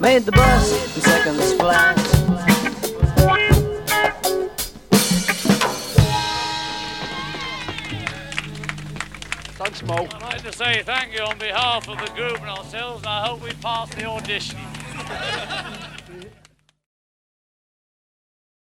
made the bus in seconds flat. Thanks, Mo. I'd like to say thank you on behalf of the group and ourselves, and I hope we pass the audition.